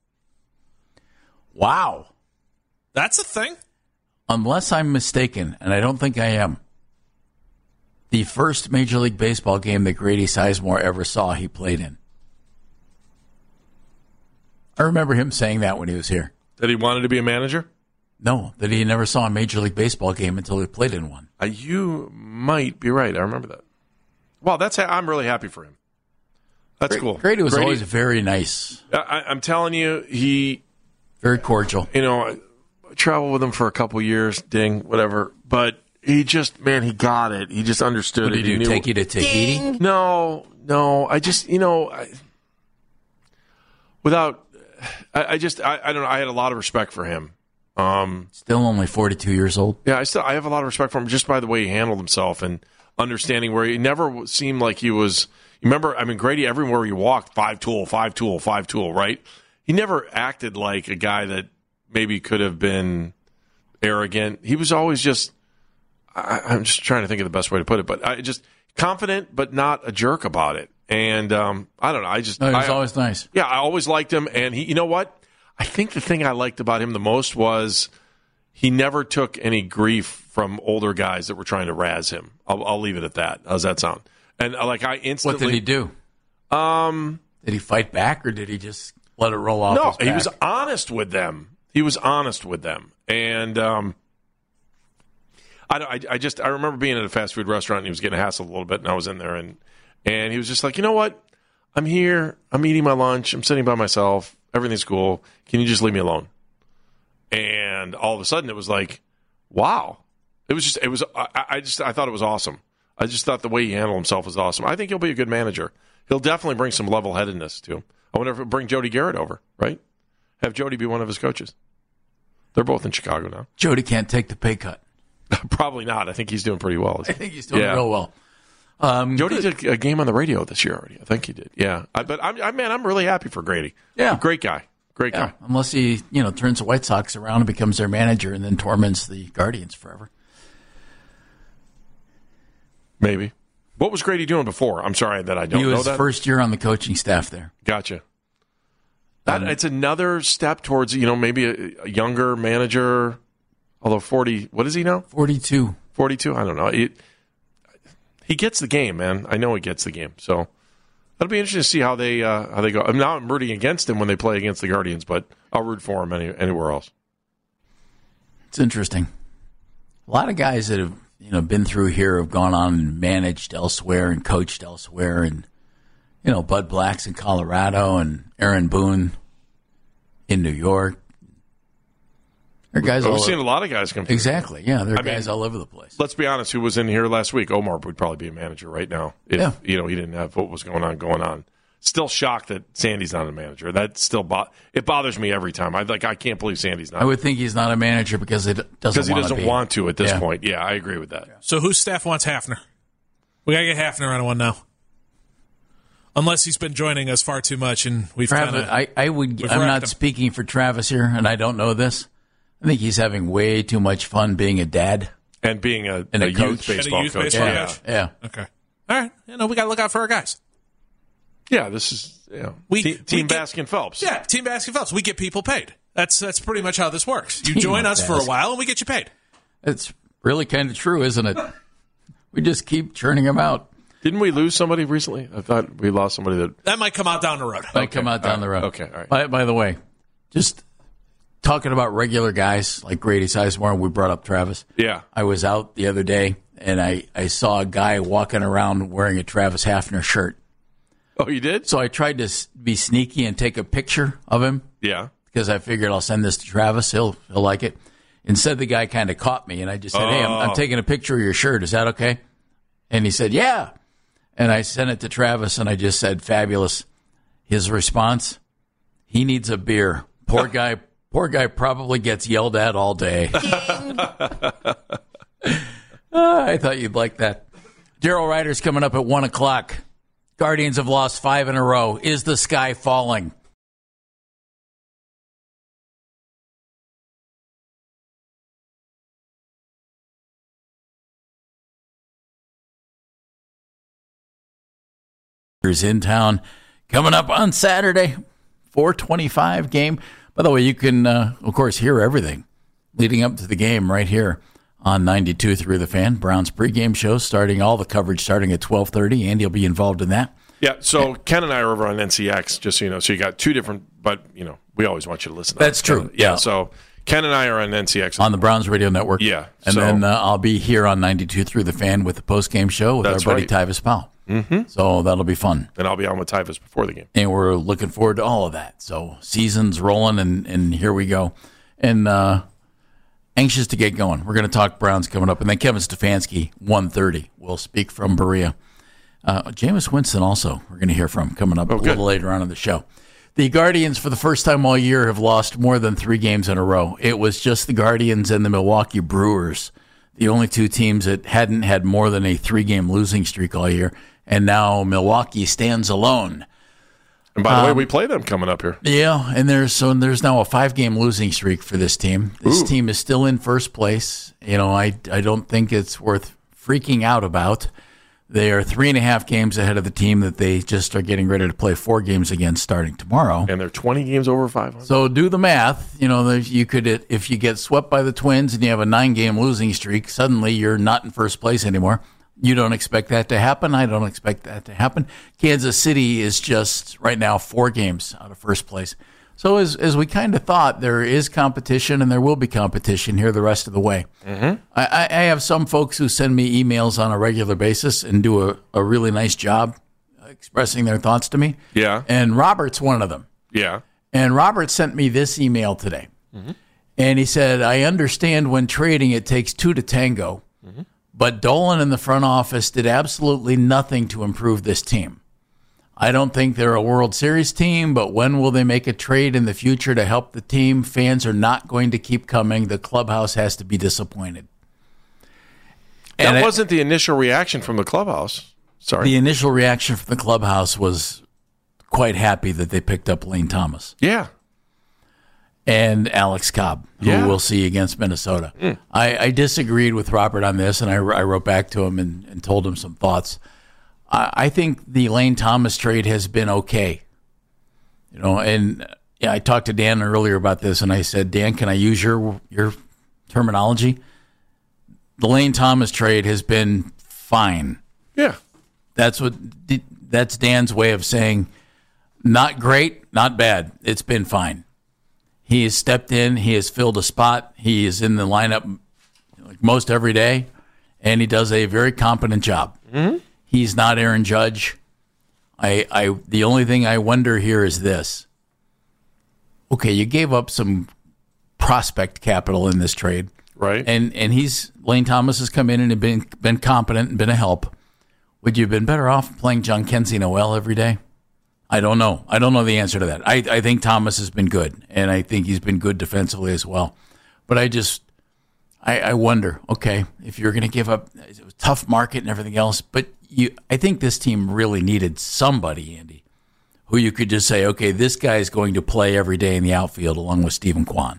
Wow. That's a thing. Unless I'm mistaken, and I don't think I am, the first Major League Baseball game that Grady Sizemore ever saw, he played in. I remember him saying that when he was here. That he wanted to be a manager? No, that he never saw a Major League Baseball game until he played in one. Uh, you might be right. I remember that. Well, that's ha- I'm really happy for him. That's Grady, cool. Grady was Grady, always very nice. I, I'm telling you, he... Very cordial. You know, I, I traveled with him for a couple years, ding, whatever. But he just, man, he got it. He just understood what it. Did he you knew, take you to Tahiti? Ding. No, no. I just, you know, I, without, I, I just, I, I don't know. I had a lot of respect for him. Um, Still only forty-two years old. Yeah, I still I have a lot of respect for him just by the way he handled himself and understanding where he never seemed like he was. You remember, I mean, Grady, everywhere he walked, five tool, five tool, five tool, right? He never acted like a guy that maybe could have been arrogant. He was always just. I, I'm just trying to think of the best way to put it, but I just confident, but not a jerk about it. And um, I don't know. I just no, he was I, always nice. Yeah, I always liked him, and he. You know what? I think the thing I liked about him the most was he never took any grief from older guys that were trying to razz him. I'll, I'll leave it at that. How's that sound? And uh, like I instantly. What did he do? Um, did he fight back, or did he just let it roll off? No, his back? He was honest with them. He was honest with them, and um, I, I, I just I remember being at a fast food restaurant and he was getting hassled a little bit, and I was in there, and and he was just like, you know what? I'm here. I'm eating my lunch. I'm sitting by myself. Everything's cool. Can you just leave me alone? And all of a sudden, it was like, wow. It was just, it was, I, I just, I thought it was awesome. I just thought the way he handled himself was awesome. I think he'll be a good manager. He'll definitely bring some level-headedness to him. I wonder if he'll bring Jody Garrett over, right? Have Jody be one of his coaches. They're both in Chicago now. Jody can't take the pay cut. Probably not. I think he's doing pretty well. I think he's doing yeah. real well. Um, Jody did a game on the radio this year already. I think he did. Yeah. I, but I'm, I, man, I'm really happy for Grady. Yeah. Great guy. Great yeah. guy. Unless he, you know, turns the White Sox around and becomes their manager and then torments the Guardians forever. Maybe. What was Grady doing before? I'm sorry that I don't know that. He was first year on the coaching staff there. Gotcha. That, um, it's another step towards, you know, maybe a, a younger manager, although forty, what is he now? forty-two. forty-two? I don't know. It, he gets the game, man. I know he gets the game. So that'll be interesting to see how they uh, how they go. I'm now I'm rooting against him when they play against the Guardians, but I'll root for him any, anywhere else. It's interesting. A lot of guys that have, you know, been through here have gone on and managed elsewhere and coached elsewhere, and you know, Bud Black's in Colorado and Aaron Boone in New York. There are guys We've all seen over. a lot of guys come through. Exactly, yeah. There are I guys mean, all over the place. Let's be honest, who was in here last week? Omar would probably be a manager right now if Yeah. you know he didn't have what was going on going on. Still shocked that Sandy's not a manager. That still bo- it bothers me every time. I like I can't believe Sandy's not. I would think he's not a manager because it doesn't because he want doesn't to be. want to at this Yeah. point. Yeah, I agree with that. So whose staff wants Hafner? We got to get Hafner on one now. Unless he's been joining us far too much, and we've kind Travis, of. I, I would. I'm not him. speaking for Travis here, and I don't know this. I think he's having way too much fun being a dad and being a, and a, a coach. youth baseball and a youth coach. Baseball yeah. coach. yeah, Okay. All right. You know, we got to look out for our guys. Yeah, this is you know, We- team, we team get- Baskin Phelps. Yeah, Team Baskin Phelps. We get people paid. That's that's pretty much how this works. You Team join us for a Baskin. while, and we get you paid. It's really kind of true, isn't it? We just keep churning them out. Didn't we lose somebody recently? I thought we lost somebody that That might come out down the road. Might come out down all the right. road. Okay, all right. By, by the way, just talking about regular guys like Grady Sizemore, we brought up Travis. Yeah. I was out the other day, and I, I saw a guy walking around wearing a Travis Hafner shirt. Oh, you did? So I tried to s- be sneaky and take a picture of him Yeah. because I figured I'll send this to Travis. He'll he'll like it. Instead, the guy kind of caught me, and I just said, hey, I'm, I'm Oh. taking a picture of your shirt. Is that okay? And he said, yeah. And I sent it to Travis, and I just said, fabulous. His response, he needs a beer. Poor guy, poor guy probably gets yelled at all day. uh, I thought you'd like that. Daryl Ryder's coming up at one o'clock. Guardians have lost five in a row. Is the sky falling? In town coming up on Saturday, four twenty-five game. By the way, you can, uh, of course, hear everything leading up to the game right here on ninety-two through the Fan. Browns pregame show starting, all the coverage starting at twelve thirty. Andy will be involved in that. Yeah, so Ken and I are over on N C X, just so you know. So you got two different, but, you know, we always want you to listen. That's true, Yeah, yeah. so Ken and I are on N C X. On the Browns Radio Network. Yeah, And so- then uh, I'll be here on ninety-two through the Fan with the postgame show with That's our buddy right. Tyvis Powell. Mm-hmm. So that'll be fun. And I'll be on with Tyvus before the game. And we're looking forward to all of that. So season's rolling, and, and here we go. And uh, anxious to get going. We're going to talk Browns coming up. And then Kevin Stefanski, one thirty, will speak from Berea. Uh, Jameis Winston also we're going to hear from coming up Oh, a good. little later on in the show. The Guardians, for the first time all year, have lost more than three games in a row. It was just the Guardians and the Milwaukee Brewers, the only two teams that hadn't had more than a three-game losing streak all year. And now Milwaukee stands alone. And by the way, Um, we play them coming up here. Yeah, and there's so there's now a five-game losing streak for this team. This Ooh. team is still in first place. You know, I I don't think it's worth freaking out about. They are three and a half games ahead of the team that they just are getting ready to play four games against starting tomorrow. And they're twenty games over five hundred. So do the math. You know, there's- you could if you get swept by the Twins and you have a nine-game losing streak, suddenly you're not in first place anymore. You don't expect that to happen. I don't expect that to happen. Kansas City is just right now four games out of first place. So as as we kind of thought, there is competition and there will be competition here the rest of the way. Mm-hmm. I, I I have some folks who send me emails on a regular basis and do a, a really nice job expressing their thoughts to me. Yeah. And Robert's one of them. Yeah. And Robert sent me this email today. Mm-hmm. And he said, I understand when trading it takes two to tango, but Dolan and the front office did absolutely nothing to improve this team. I don't think they're a World Series team, but when will they make a trade in the future to help the team? Fans are not going to keep coming. The clubhouse has to be disappointed. That And wasn't the initial reaction from the clubhouse. Sorry. The initial reaction from the clubhouse was quite happy that they picked up Lane Thomas. Yeah. And Alex Cobb, who Yeah. we'll see against Minnesota. Mm. I, I disagreed with Robert on this, and I, I wrote back to him and, and told him some thoughts. I, I think the Lane Thomas trade has been okay. You know, and yeah, I talked to Dan earlier about this, and I said, Dan, can I use your your terminology? The Lane Thomas trade has been fine. Yeah. That's what that's Dan's way of saying not great, not bad. It's been fine. He has stepped in. He has filled a spot. He is in the lineup like most every day, and he does a very competent job. Mm-hmm. He's not Aaron Judge. I, I, the only thing I wonder here is this. Okay, you gave up some prospect capital in this trade, right? And and he's Lane Thomas has come in and been been competent and been a help. Would you have been better off playing Jhonkensy Noel every day? I don't know. I don't know the answer to that. I, I think Thomas has been good, and I think he's been good defensively as well. But I just, I, I wonder, okay, if you're going to give up a tough market and everything else, but you, I think this team really needed somebody, Andy, who you could just say, okay, this guy is going to play every day in the outfield along with Stephen Kwan.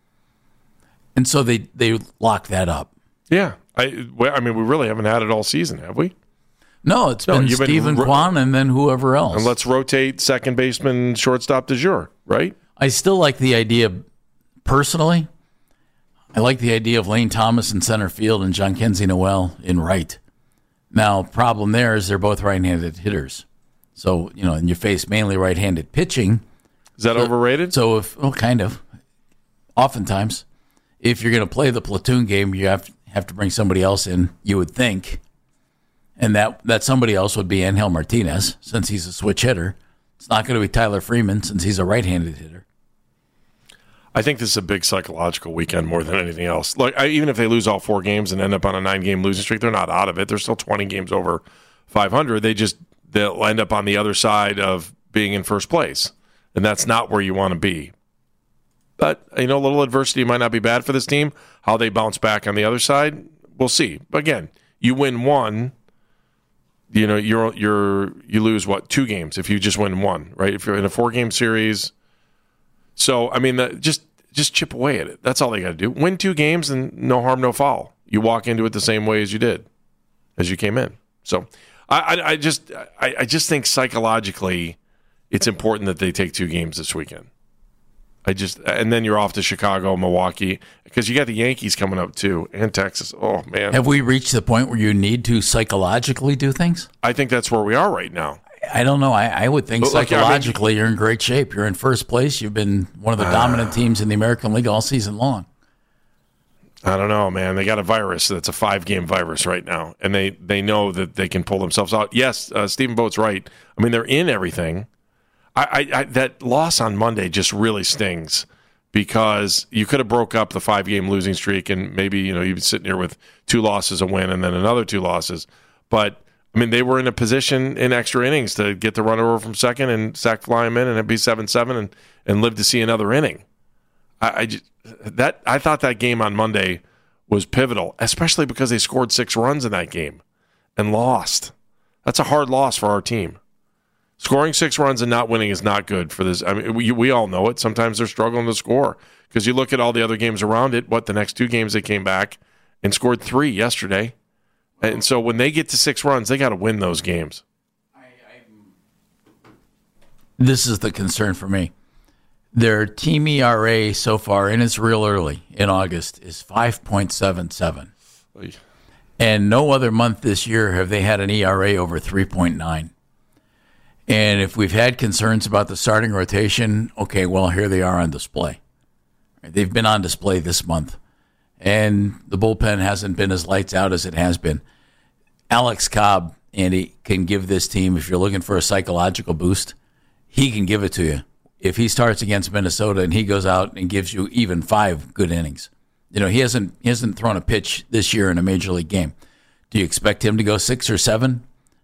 And so they, they locked that up. Yeah. I, well, I mean, we really haven't had it all season, have we? No, it's No, been you've been Stephen ro- Kwan and then whoever else. And let's rotate second baseman, shortstop de jour, right? I still like the idea, personally, I like the idea of Lane Thomas in center field and Jhonkensy Noel in right. Now, problem there is they're both right-handed hitters. So, you know, and you face mainly right-handed pitching. Is that so, overrated? So, if well, kind of. Oftentimes, if you're going to play the platoon game, you have, have to bring somebody else in, you would think. And that, that somebody else would be Angel Martinez, since he's a switch hitter. It's not going to be Tyler Freeman, since he's a right-handed hitter. I think this is a big psychological weekend more than anything else. Like, I, even if they lose all four games and end up on a nine-game losing streak, they're not out of it. They're still twenty games over five hundred. They just they'll end up on the other side of being in first place, and that's not where you want to be. But you know, a little adversity might not be bad for this team. How they bounce back on the other side, we'll see. But again, you win one. You know, you're you're you lose what two games if you just win one, right? If you're in a four game series, so I mean, the, just just chip away at it. That's all they got to do. Win two games and no harm, no foul. You walk into it the same way as you did, as you came in. So I, I, I just I, I just think psychologically, it's important that they take two games this weekend. I just and then you're off to Chicago, Milwaukee, because you got the Yankees coming up too, and Texas. Oh man, Have we reached the point where you need to psychologically do things? I think that's where we are right now. I don't know. I, I would think But, like, I mean- psychologically you're in great shape. You're in first place. You've been one of the dominant teams in the American League all season long. I don't know, man. They got a virus that's a five-game virus right now, and they, they know that they can pull themselves out. Yes, uh, Stephen Boat's right. I mean, they're in everything. I, I, I that loss on Monday just really stings because you could have broke up the five-game losing streak, and maybe you know you'd be sitting here with two losses, a win, and then another two losses. But I mean, they were in a position in extra innings to get the runner over from second and sack fly him in, and it'd be seven seven, and and live to see another inning. I, I just that I thought that game on Monday was pivotal, especially because they scored six runs in that game and lost. That's a hard loss for our team. Scoring six runs and not winning is not good for this. I mean, we, we all know it. Sometimes they're struggling to score because you look at all the other games around it. What, the next two games they came back and scored three yesterday. And so when they get to six runs, they got to win those games. This is the concern for me. Their team E R A so far, and it's real early in August, is five point seven seven. And no other month this year have they had an E R A over three point nine. And if we've had concerns about the starting rotation, okay, well, here they are on display. They've been on display this month. And the bullpen hasn't been as lights out as it has been. Alex Cobb, Andy, can give this team, if you're looking for a psychological boost, he can give it to you. If he starts against Minnesota and he goes out and gives you even five good innings. You know, he hasn't he hasn't thrown a pitch this year in a major league game. Do you expect him to go six or seven?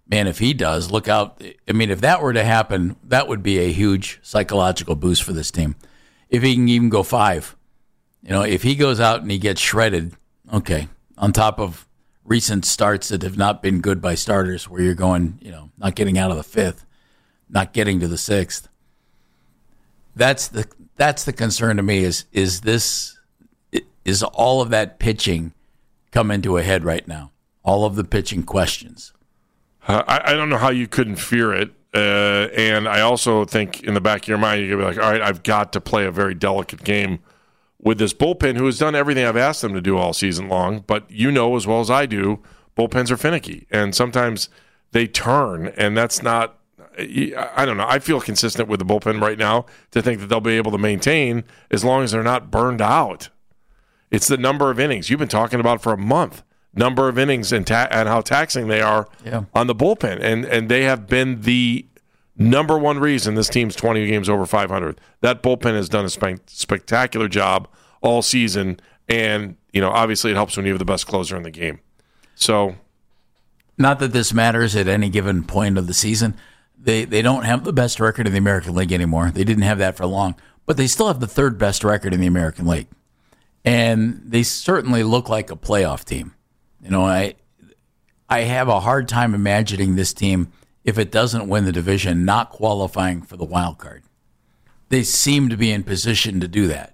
man, if he does, look out. I mean, if that were to happen, that would be a huge psychological boost for this team. If he can even go five, you know, if he goes out and he gets shredded, okay, on top of recent starts that have not been good by starters, where you're going, you know, not getting out of the fifth, not getting to the sixth. That's the that's the concern to me. Is is this is all of that pitching coming to a head right now? All of the pitching questions. Uh, I, I don't know how you couldn't fear it. Uh, and I also think in the back of your mind, you're going to be like, all right, I've got to play a very delicate game with this bullpen who has done everything I've asked them to do all season long. But you know as well as I do, bullpens are finicky. And sometimes they turn, and that's not – I don't know. I feel consistent with the bullpen right now to think that they'll be able to maintain as long as they're not burned out. It's the number of innings. You've been talking about for a month. Number of innings and, ta- and how taxing they are yeah. on the bullpen. And and they have been the number one reason this team's twenty games over five hundred. That bullpen has done a spe- spectacular job all season. And, you know, obviously it helps when you have the best closer in the game. So, not that this matters at any given point of the season. They, they don't have the best record in the American League anymore. They didn't have that for long. But they still have the third best record in the American League. And they certainly look like a playoff team. You know, I I have a hard time imagining this team, if it doesn't win the division, not qualifying for the wild card. They seem to be in position to do that.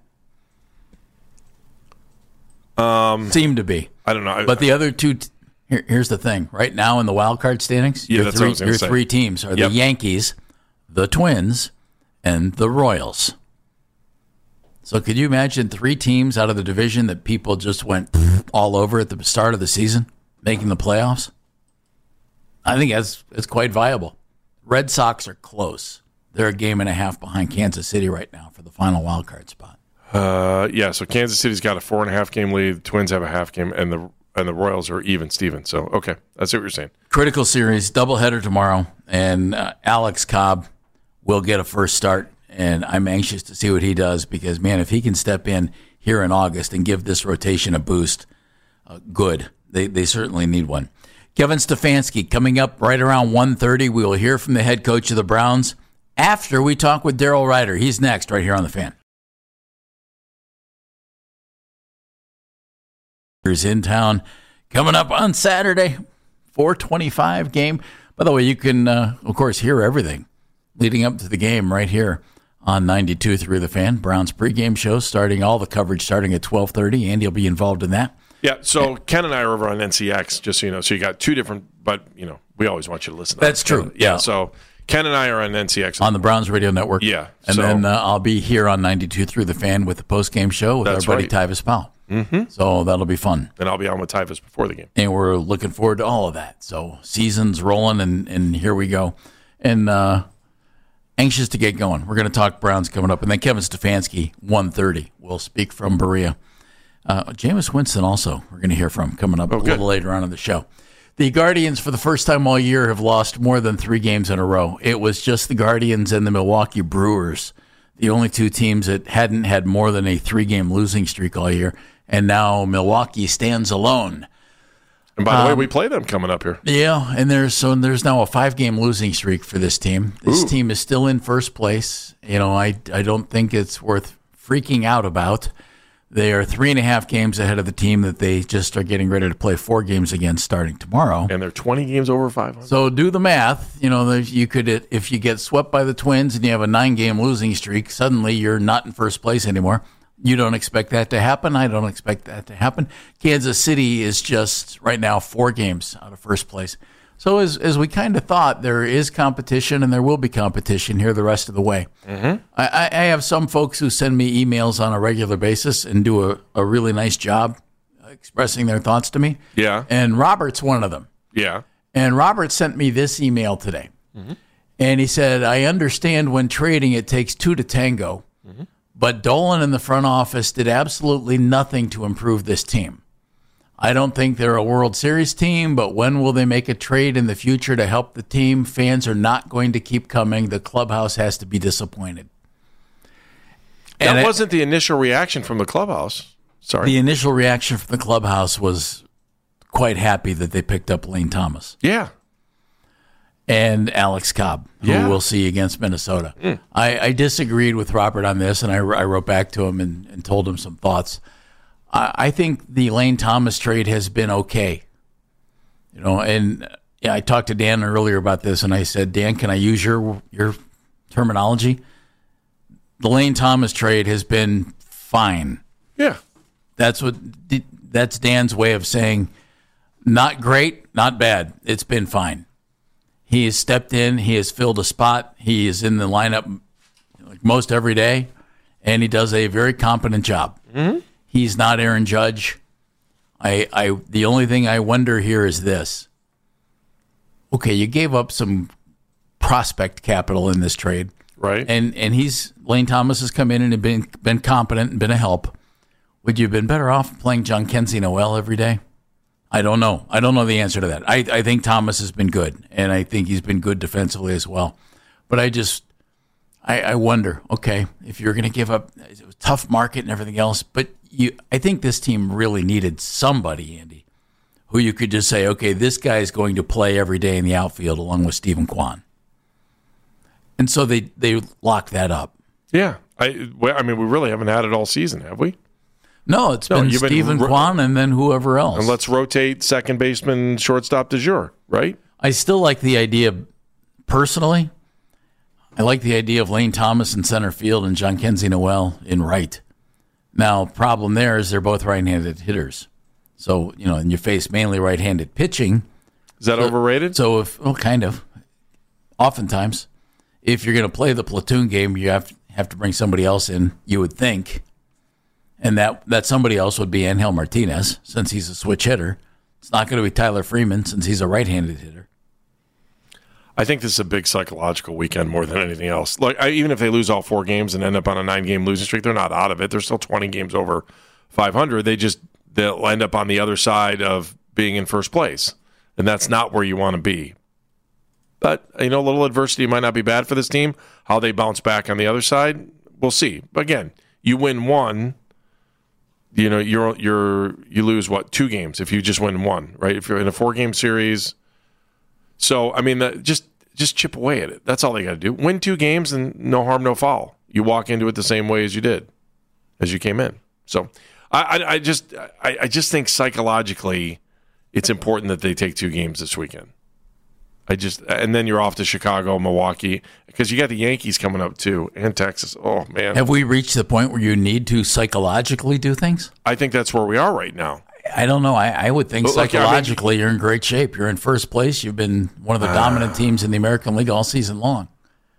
Um, seem to be. I don't know. But the other two, t- here, here's the thing. Right now in the wild card standings, yeah, your, that's three, what I was gonna your say. three teams are Yep. the Yankees, the Twins, and the Royals. So could you imagine three teams out of the division that people just went all over at the start of the season, making the playoffs? I think that's, that's quite viable. Red Sox are close. They're a game and a half behind Kansas City right now for the final wild card spot. Uh, yeah, so Kansas City's got a four and a half game lead. The Twins have a half game, and the and the Royals are even, Steven. So, okay, that's what you're saying. Critical series, doubleheader tomorrow, and uh, Alex Cobb will get a first start. And I'm anxious to see what he does because, man, if he can step in here in August and give this rotation a boost, uh, good. They they certainly need one. Kevin Stefanski coming up right around one thirty. We will hear from the head coach of the Browns after we talk with Daryl Ryder. He's next right here on The Fan. He's in town coming up on Saturday, four twenty-five game. By the way, you can, uh, of course, hear everything leading up to the game right here on ninety-two through The Fan. Browns pregame show starting, all the coverage starting at twelve thirty. Andy will be involved in that. Yeah, so Ken and I are over on N C X, just so you know. So you got two different, but, you know, we always want you to listen to That's us. true, Ken, yeah. So Ken and I are on N C X. On the Browns Radio Network. Yeah. And so, then uh, I'll be here on ninety-two through The Fan with the postgame show with That's our buddy right. Tyvis Powell. Mm-hmm. So that'll be fun. And I'll be on with Tyvis before the game. And we're looking forward to all of that. So season's rolling, and, and here we go. And uh, anxious to get going. We're going to talk Browns coming up. And then Kevin Stefanski, one thirty, will speak from Berea. Uh, Jameis Winston also we're going to hear from coming up Oh, a good. little later on in the show. The Guardians, for the first time all year, have lost more than three games in a row. It was just the Guardians and the Milwaukee Brewers, the only two teams that hadn't had more than a three-game losing streak all year. And now Milwaukee stands alone. And by the way, Um, we play them coming up here. Yeah, and there's so there's now a five-game losing streak for this team. This Ooh. team is still in first place. You know, I I don't think it's worth freaking out about. They are three and a half games ahead of the team that they just are getting ready to play four games against starting tomorrow. And they're twenty games over five hundred. So do the math. You know, there's- you could if you get swept by the Twins and you have a nine-game losing streak, suddenly you're not in first place anymore. You don't expect that to happen. I don't expect that to happen. Kansas City is just right now four games out of first place. So as as we kind of thought, there is competition and there will be competition here the rest of the way. Mm-hmm. I, I have some folks who send me emails on a regular basis and do a, a really nice job expressing their thoughts to me. Yeah. And Robert's one of them. Yeah. And Robert sent me this email today. Mm-hmm. And he said, I understand when trading it takes two to tango, Mm-hmm. but Dolan and the front office did absolutely nothing to improve this team. I don't think they're a World Series team, but when will they make a trade in the future to help the team? Fans are not going to keep coming. The clubhouse has to be disappointed. That And it- wasn't the initial reaction from the clubhouse. Sorry. the initial reaction from the clubhouse was quite happy that they picked up Lane Thomas. Yeah. and Alex Cobb, who Yeah. we'll see against Minnesota. Mm. I, I disagreed with Robert on this, and I, I wrote back to him and, and told him some thoughts. I, I think the Lane Thomas trade has been okay. You know, and yeah, I talked to Dan earlier about this, and I said, Dan, can I use your your terminology? The Lane Thomas trade has been fine. Yeah. That's what that's Dan's way of saying not great, not bad. It's been fine. He has stepped in. He has filled a spot. He is in the lineup like most every day, and he does a very competent job. Mm-hmm. He's not Aaron Judge. I, I, the only thing I wonder here is this. Okay, you gave up some prospect capital in this trade, right? And and he's Lane Thomas has come in and been been competent and been a help. Would you have been better off playing John Kenzie Noel every day? I don't know. I don't know the answer to that. I, I think Thomas has been good, and I think he's been good defensively as well. But I just, I, I wonder, okay, if you're going to give up a tough market and everything else, but you, I think this team really needed somebody, Andy, who you could just say, okay, this guy is going to play every day in the outfield along with Stephen Kwan. And so they, they locked that up. Yeah. I, well, I mean, we really haven't had it all season, have we? No, it's No, been you've been Stephen ro- Kwan and then whoever else. And let's rotate second baseman, shortstop de jour, right? I still like the idea, personally, I like the idea of Lane Thomas in center field and John Kenzie Noel in right. Now, problem there is they're both right-handed hitters. So, you know, and you face mainly right-handed pitching. Is that so, overrated? So, if well, kind of. Oftentimes, if you're going to play the platoon game, you have, have to bring somebody else in, you would think. And that, that somebody else would be Angel Martinez, since he's a switch hitter. It's not going to be Tyler Freeman, since he's a right-handed hitter. I think this is a big psychological weekend more than anything else. Like, I, even if they lose all four games and end up on a nine-game losing streak, they're not out of it. They're still twenty games over five hundred. They just they'll end up on the other side of being in first place, and that's not where you want to be. But you know, a little adversity might not be bad for this team. How they bounce back on the other side, we'll see. But again, you win one. You know, you're you're you lose what two games if you just win one, right? If you're in a four-game series. So, I mean, the, just just chip away at it. That's all they got to do. Win two games and no harm, no foul. You walk into it the same way as you did, as you came in. So, I, I, I just I, I just think psychologically, it's important that they take two games this weekend. I just and then you're off to Chicago, Milwaukee, because you got the Yankees coming up too, and Texas. Oh man, have we reached the point where you need to psychologically do things? I think that's where we are right now. I don't know. I, I would think But, like, psychologically I mean, you're in great shape. You're in first place. You've been one of the dominant teams in the American League all season long.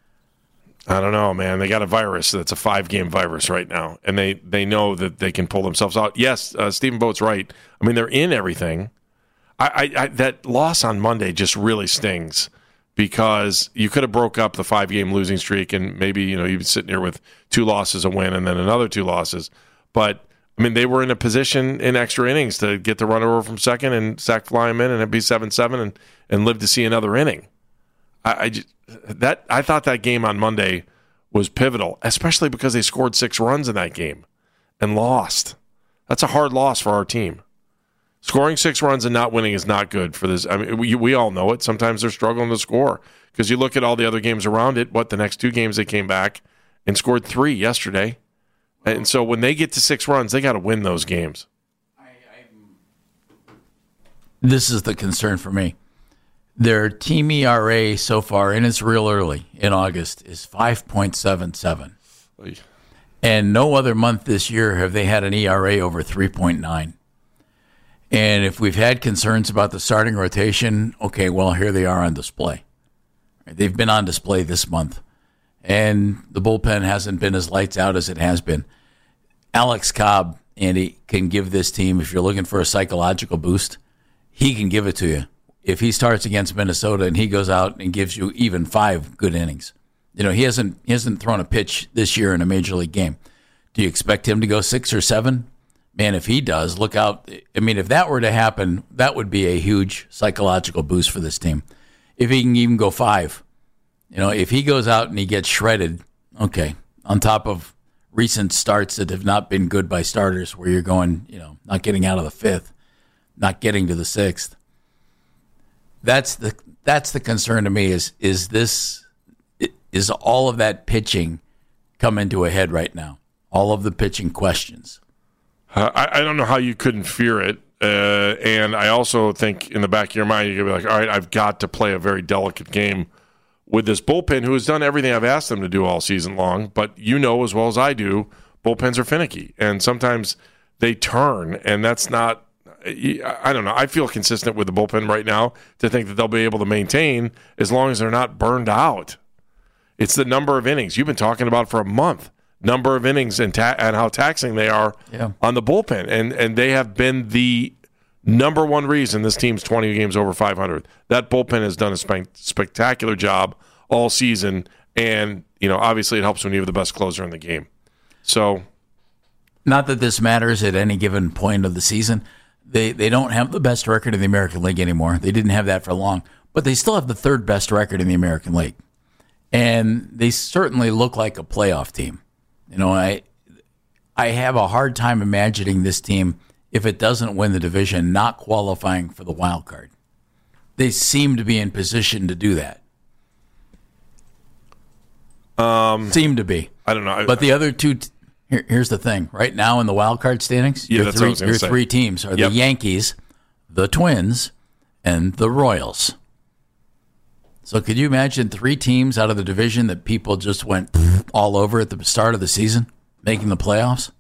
I don't know, man. They got a virus that's a five-game virus right now, and they, they know that they can pull themselves out. Yes, uh, Stephen Boat's right. I mean, they're in everything. I, I, I that loss on Monday just really stings because you could have broke up the five-game losing streak, and maybe you know you'd be sitting here with two losses, a win, and then another two losses. But I mean, they were in a position in extra innings to get the runner over from second and sack fly him in, and it'd be seven seven, and and live to see another inning. I, I just, that I thought that game on Monday was pivotal, especially because they scored six runs in that game and lost. That's a hard loss for our team. Scoring six runs and not winning is not good for this. I mean, we we all know it. Sometimes they're struggling to score because you look at all the other games around it. What the next two games they came back and scored three yesterday. And so when they get to six runs, they got to win those games. This is the concern for me. Their team E R A so far, and it's real early in August, is five point seven seven. And no other month this year have they had an E R A over three point nine. And if we've had concerns about the starting rotation, okay, well, here they are on display. They've been on display this month. And the bullpen hasn't been as lights out as it has been. Alex Cobb, Andy, can give this team, if you're looking for a psychological boost, he can give it to you. If he starts against Minnesota and he goes out and gives you even five good innings. You know, he hasn't he hasn't thrown a pitch this year in a major league game. Do you expect him to go six or seven? Man, if he does, look out. I mean, if that were to happen, that would be a huge psychological boost for this team. If he can even go five. You know, if he goes out and he gets shredded, okay, on top of recent starts that have not been good by starters where you're going, you know, not getting out of the fifth, not getting to the sixth. That's the that's the concern to me. Is is this is all of that pitching coming to a head right now? All of the pitching questions. Uh, I, I don't know how you couldn't fear it. Uh, and I also think in the back of your mind, you're going to be like, all right, I've got to play a very delicate game with this bullpen who has done everything I've asked them to do all season long. But you know as well as I do, bullpens are finicky. And sometimes they turn, and that's not – I don't know. I feel consistent with the bullpen right now to think that they'll be able to maintain as long as they're not burned out. It's the number of innings. You've been talking about for a month. Number of innings and ta- and how taxing they are yeah. on the bullpen. And and they have been the number one reason this team's twenty games over five hundred. That bullpen has done a spe- spectacular job all season. And, you know, obviously it helps when you have the best closer in the game. So, not that this matters at any given point of the season. They, they don't have the best record in the American League anymore. They didn't have that for long. But they still have the third best record in the American League. And they certainly look like a playoff team. You know, I I have a hard time imagining this team, if it doesn't win the division, not qualifying for the wild card. They seem to be in position to do that. Um, seem to be. I don't know. I, but the other two, t- here, here's the thing. Right now in the wild card standings, yeah, your, that's three, what I was gonna your say. three teams are Yep. the Yankees, the Twins, and the Royals. So could you imagine three teams out of the division that people just went all over at the start of the season, making the playoffs?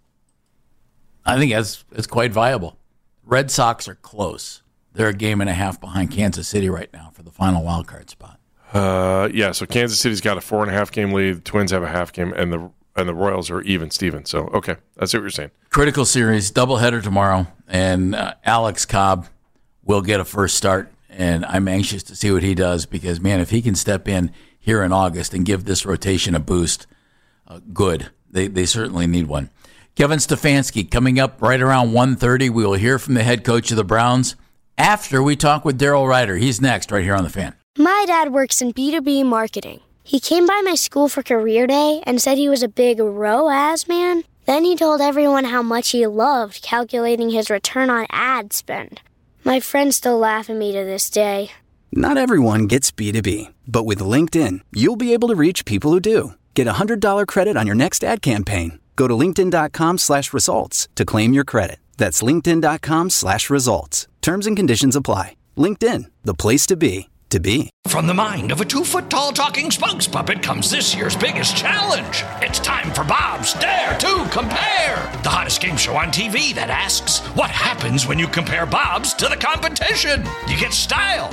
I think that's it's quite viable. Red Sox are close. They're a game and a half behind Kansas City right now for the final wild card spot. Uh, yeah, so Kansas City's got a four and a half game lead. The Twins have a half game, and the and the Royals are even, Steven. So, okay, that's what you're saying. Critical series, doubleheader tomorrow, and uh, Alex Cobb will get a first start. And I'm anxious to see what he does because, man, if he can step in here in August and give this rotation a boost, uh, good. They they certainly need one. Kevin Stefanski coming up right around one thirty. We will hear from the head coach of the Browns after we talk with Daryl Ryder. He's next right here on The Fan. My dad works in B two B marketing. He came by my school for career day and said he was a big R O A S man. Then he told everyone how much he loved calculating his return on ad spend. My friends still laugh at me to this day. Not everyone gets B two B, but with LinkedIn, you'll be able to reach people who do. Get a one hundred dollars credit on your next ad campaign. Go to linkedin.com slash results to claim your credit. That's linkedin.com slash results. Terms and conditions apply. LinkedIn, the place to be, to be. From the mind of a two-foot-tall talking spokes puppet comes this year's biggest challenge. It's time for Bob's Dare to Compare, the hottest game show on T V that asks, what happens when you compare Bob's to the competition? You get style.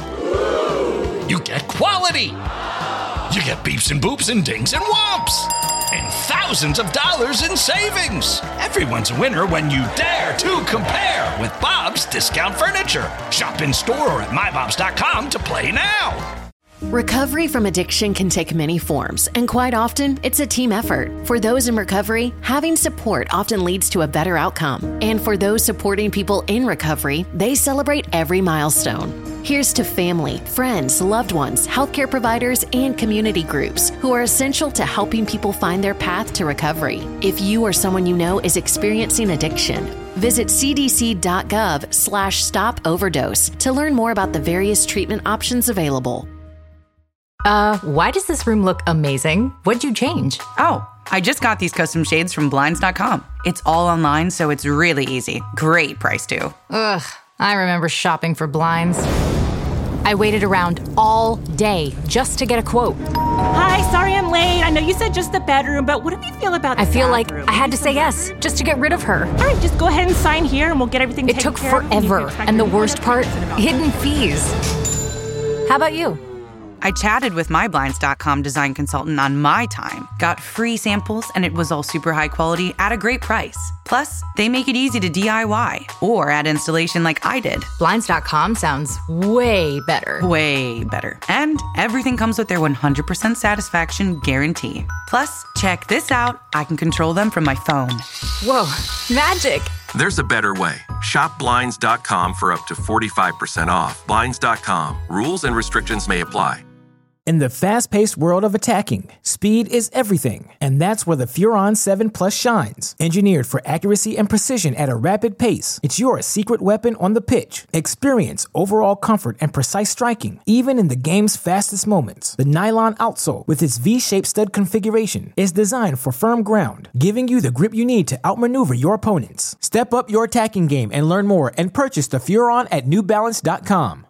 You get quality. You get beeps and boops and dings and whomps. And thousands of dollars in savings. Everyone's a winner when you dare to compare with Bob's Discount Furniture. Shop in store or at my bobs dot com to play now. Recovery from addiction can take many forms, and quite often, it's a team effort. For those in recovery, having support often leads to a better outcome. And for those supporting people in recovery, they celebrate every milestone. Here's to family, friends, loved ones, healthcare providers, and community groups who are essential to helping people find their path to recovery. If you or someone you know is experiencing addiction, visit cdc.gov slash stop overdose to learn more about the various treatment options available. Uh, why does this room look amazing? What'd you change? Oh, I just got these custom shades from blinds dot com. It's all online, so it's really easy. Great price, too. Ugh, I remember shopping for blinds. I waited around all day just to get a quote. Hi, sorry I'm late. I know you said just the bedroom, but what do you feel about the I feel bathroom? like I had to say yes just to get rid of her. All right, just go ahead and sign here and we'll get everything It taken took care of. forever, and the worst part, hidden fees. How about you? I chatted with my blinds dot com design consultant on my time, got free samples, and it was all super high quality at a great price. Plus, they make it easy to D I Y or add installation like I did. blinds dot com sounds way better. Way better. And everything comes with their one hundred percent satisfaction guarantee. Plus, check this out. I can control them from my phone. Whoa, magic. There's a better way. Shop blinds dot com for up to forty-five percent off. blinds dot com. Rules and restrictions may apply. In the fast-paced world of attacking, speed is everything, and that's where the Furon seven Plus shines. Engineered for accuracy and precision at a rapid pace, it's your secret weapon on the pitch. Experience overall comfort and precise striking, even in the game's fastest moments. The nylon outsole, with its V-shaped stud configuration, is designed for firm ground, giving you the grip you need to outmaneuver your opponents. Step up your attacking game and learn more and purchase the Furon at New Balance dot com.